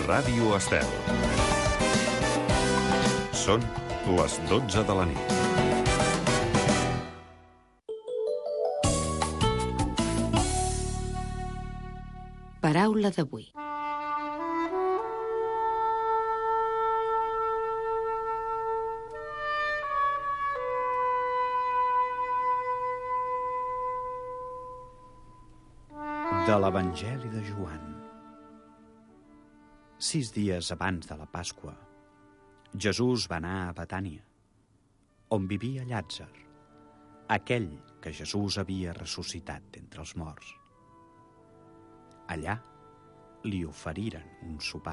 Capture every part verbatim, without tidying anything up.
Ràdio Estel. Són les dotze de la nit. Paraula d'avui. De l'Evangeli de Joan. Sis dies abans de la Pasqua, Jesús va anar a Betània, on vivia Llàtzer, aquell que Jesús havia ressuscitat d'entre els morts. Allà li oferiren un sopar.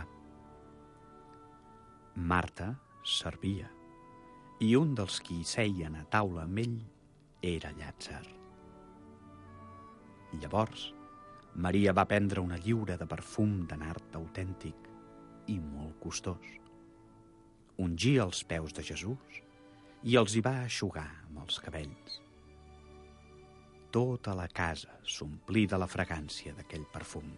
Marta servia, i un dels qui seien a taula amb ell era Llàtzer. Llavors, Maria va prendre una lliura de perfum de nard autèntic i molt costós. Ungí els peus de Jesús i els hi va eixugar amb els cabells. Tota la casa s'omplí de la fragància d'aquell perfum.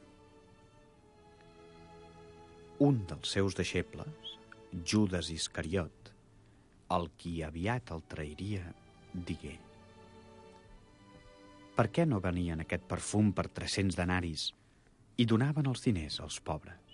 Un dels seus deixebles, Judes Iscariot, el qui aviat el trairia, digué: «Per què no venien aquest perfum per tres-cents denaris i donaven els diners als pobres?»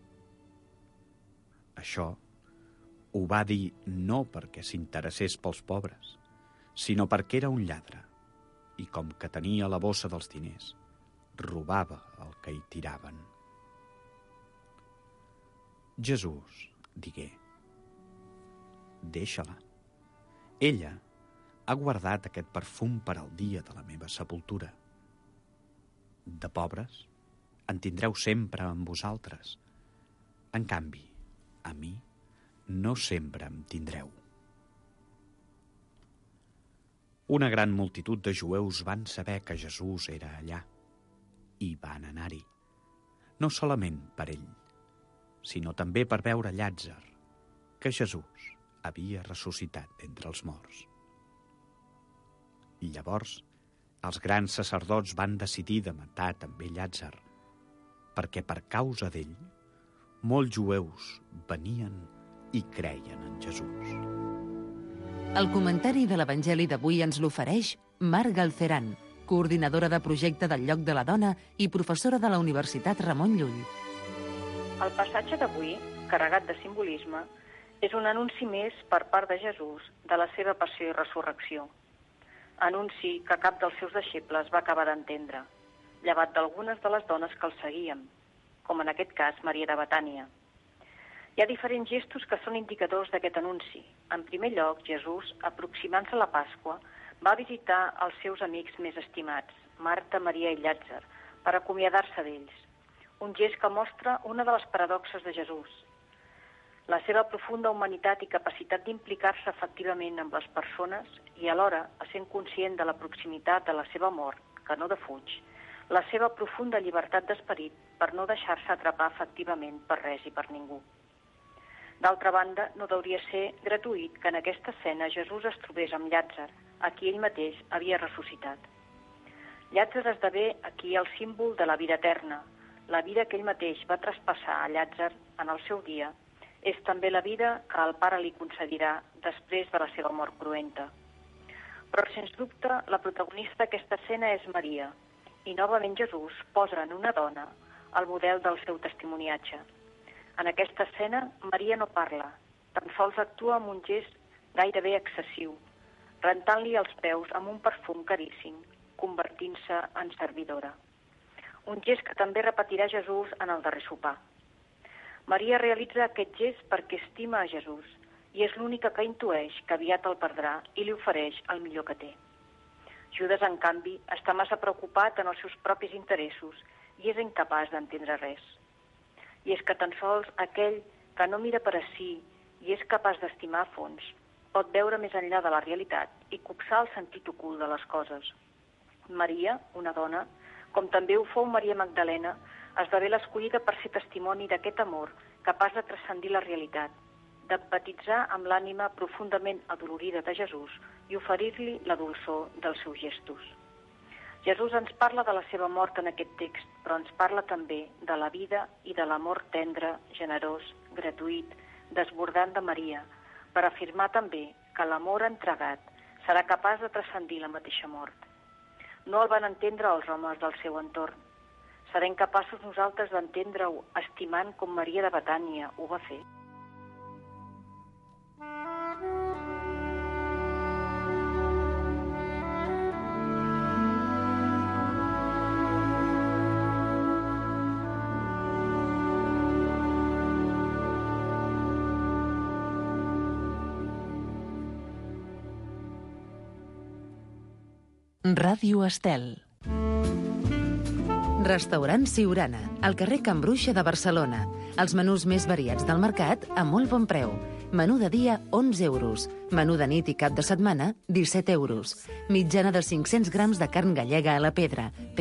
Això ho va dir no perquè s'interessés pels pobres, sinó perquè era un lladre i, com que tenia la bossa dels diners, robava el que hi tiraven. Jesús digué: «Deixa-la. Ella ha guardat aquest perfum per al dia de la meva sepultura. De pobres en tindreu sempre amb vosaltres. En canvi, a mi no sempre em tindreu». Una gran multitud de jueus van saber que Jesús era allà i van anar-hi, no solament per ell, sinó també per veure Llàtzer, que Jesús havia ressuscitat d'entre els morts. I llavors, els grans sacerdots van decidir de matar també Llàtzer, perquè per causa d'ell, molts jueus venien i creien en Jesús. El comentari de l'Evangeli d'avui ens l'ofereix Mar Galceran, coordinadora de projecte del Lloc de la Dona i professora de la Universitat Ramon Llull. El passatge d'avui, carregat de simbolisme, és un anunci més per part de Jesús de la seva passió i resurrecció. Anunci que cap dels seus deixebles va acabar d'entendre, llevat d'algunes de les dones que el seguien, com en aquest cas Maria de Betània. Hi ha diferents gestos que són indicadors d'aquest anunci. En primer lloc, Jesús, aproximant-se a la Pasqua, va visitar els seus amics més estimats, Marta, Maria i Llàtzer, per acomiadar-se d'ells. Un gest que mostra una de les paradoxes de Jesús: la seva profunda humanitat i capacitat d'implicar-se efectivament amb les persones i alhora, essent conscient de la proximitat de la seva mort, que no defuig, la seva profunda llibertat d'esperit per no deixar-se atrapar efectivament per res i per ningú. D'altra banda, no hauria ser gratuït que en aquesta escena Jesús es trobés amb Llàtzer, a qui ell mateix havia ressuscitat. Llàtzer esdevé aquí el símbol de la vida eterna. La vida que ell mateix va traspassar a Llàtzer en el seu dia és també la vida que el Pare li concedirà després de la seva mort cruenta. Però, sens dubte, la protagonista d'aquesta escena és Maria, i novament Jesús posa en una dona el model del seu testimoniatge. En aquesta escena, Maria no parla, tan sols actua amb un gest gairebé excessiu, rentant-li els peus amb un perfum caríssim, convertint-se en servidora. Un gest que també repetirà Jesús en el darrer sopar. Maria realitza aquest gest perquè estima a Jesús i és l'única que intueix que aviat el perdrà i li ofereix el millor que té. Judes, en canvi, està massa preocupat en els seus propis interessos i és incapaç d'entendre res. I és que tan sols aquell que no mira per a si i és capaç d'estimar a fons pot veure més enllà de la realitat i copsar el sentit ocult de les coses. Maria, una dona, com també ho fou Maria Magdalena, esdevé l'escollida per ser testimoni d'aquest amor capaç de transcendir la realitat, d'empatitzar amb l'ànima profundament adolorida de Jesús i oferir-li la dolçor dels seus gestos. Jesús ens parla de la seva mort en aquest text, però ens parla també de la vida i de l'amor tendre, generós, gratuït, desbordant de Maria, per afirmar també que l'amor entregat serà capaç de transcendir la mateixa mort. No el van entendre els homes del seu entorn. Serem capaços nosaltres d'entendre-ho estimant com Maria de Betània ho va fer. Ràdio Estel. Restaurant Siurana, al carrer Can Bruixa de Barcelona. Els menús més variats del mercat a molt bon preu. Menú de dia, onze euros. Menú de nit i cap de setmana, disset euros. Mitjana de cinc-cents grams de carn gallega a la pedra.